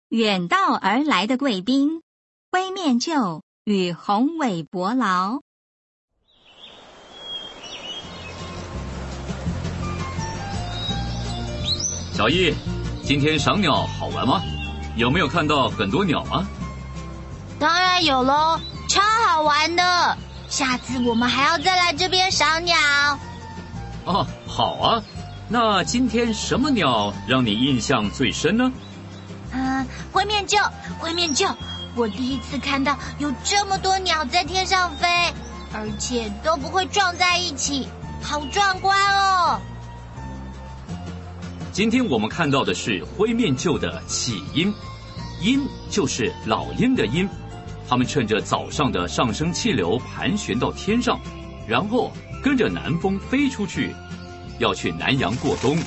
远道而来的贵宾，灰面鹫与宏伟伯劳。 小易，今天赏鸟好玩吗？有没有看到很多鸟啊？ 当然有咯，超好玩的。下次我们还要再来这边赏鸟。 哦，好啊。那今天什么鸟让你印象最深呢？ 灰面鹫，我第一次看到有这么多鸟在天上飞，而且都不会撞在一起，好壮观哦。 今天我们看到的是灰面鹫的起音，鹰就是老鹰的鹰，它们趁着早上的上升气流盘旋到天上，然后跟着南风飞出去，要去南洋过冬。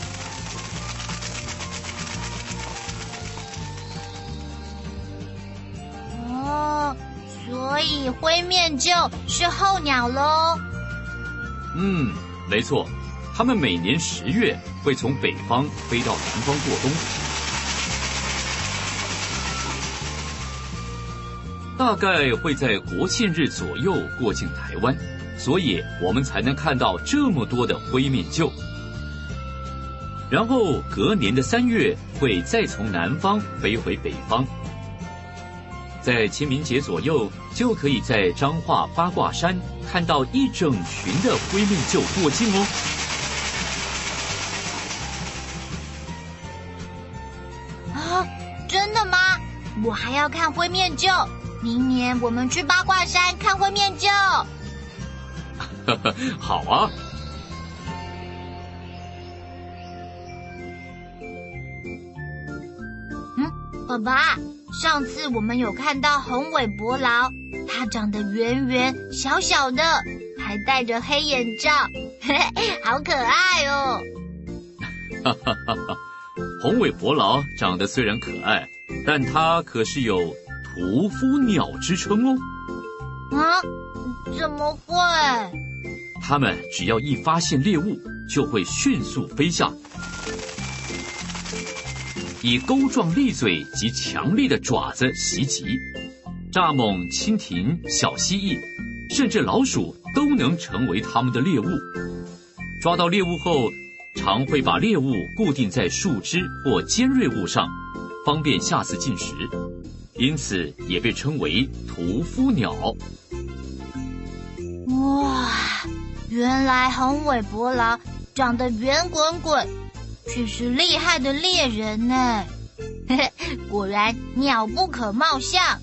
所以灰面鹫是候鸟咯。 没错，它们每年10月会从北方飞到南方过冬，大概会在国庆日左右过境台湾，所以我们才能看到这么多的灰面鹫。然后隔年的3月会再从南方飞回北方，在清明节左右就可以在彰化八卦山看到一整群的灰面鹫过境哦。 真的吗？我还要看灰面鹫，明年我们去八卦山看灰面鹫。 好啊。 爸爸，上次我们有看到宏伟伯劳，它长得圆圆小小的，还戴着黑眼罩，好可爱哦。 宏伟伯劳长得虽然可爱，但它可是有屠夫鸟之称哦。 怎么会？ 它们只要一发现猎物，就会迅速飞下，以钩状利嘴及强力的爪子袭击，蚱蜢、蜻蜓、小蜥蜴，甚至老鼠都能成为它们的猎物。抓到猎物后，常会把猎物固定在树枝或尖锐物上，方便下次进食，因此也被称为屠夫鸟。 哇，原来宏伟伯劳长得圆滚滚，却是厉害的猎人呢。果然鸟不可貌相。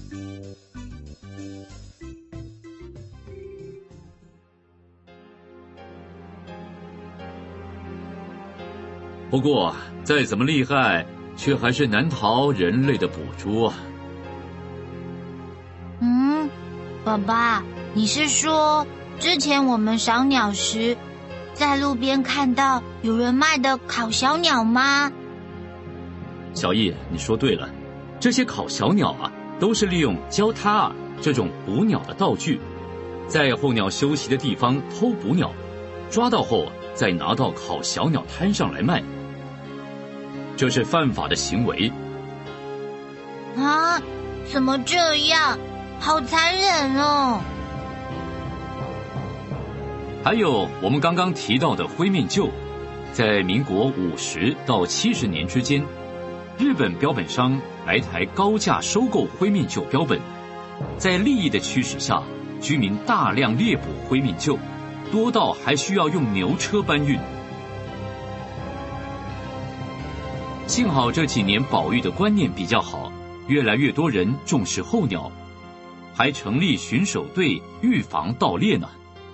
不过再怎么厉害，却还是难逃人类的捕捉啊。 爸爸，你是说之前我们赏鸟时，在路边看到有人卖的烤小鸟吗？ 小易，你说对了，这些烤小鸟啊，都是利用胶塔这种捕鸟的道具，在候鸟休息的地方偷捕鸟，抓到后再拿到烤小鸟摊上来卖，这是犯法的行为。 怎么这样？好残忍哦！ 还有我们刚刚提到的灰面鹫，在民国50到70年之间，日本标本商来台高价收购灰面鹫标本，在利益的驱使下，居民大量猎捕灰面鹫，多到还需要用牛车搬运。幸好这几年保育的观念比较好，越来越多人重视候鸟，还成立巡守队预防盗猎呢。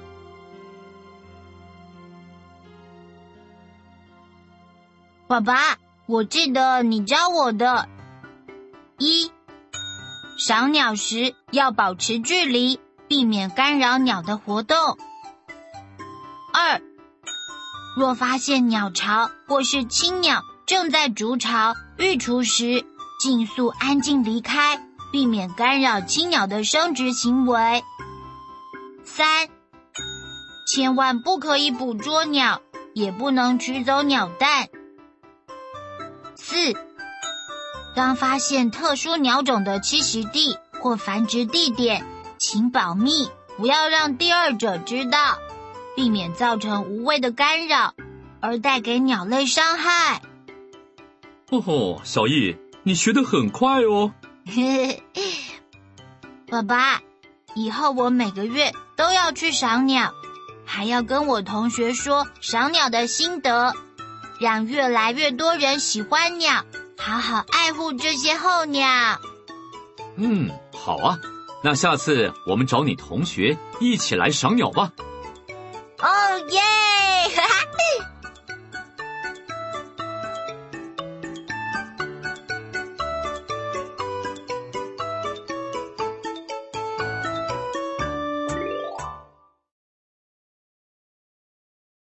爸爸，我记得你教我的：1. 赏鸟时要保持距离，避免干扰鸟的活动。2. 若发现鸟巢或是青鸟正在筑巢、育雏时，尽速安静离开，避免干扰青鸟的生殖行为。3. 千万不可以捕捉鸟，也不能取走鸟蛋。4. 当发现特殊鸟种的栖息地或繁殖地点，请保密，不要让第二者知道，避免造成无谓的干扰，而带给鸟类伤害。 哦吼，小易，你学得很快哦。 爸爸，以后我每个月都要去赏鸟，还要跟我同学说赏鸟的心得，让越来越多人喜欢鸟，好好爱护这些候鸟。 好啊，那下次我们找你同学一起来赏鸟吧。 哦耶！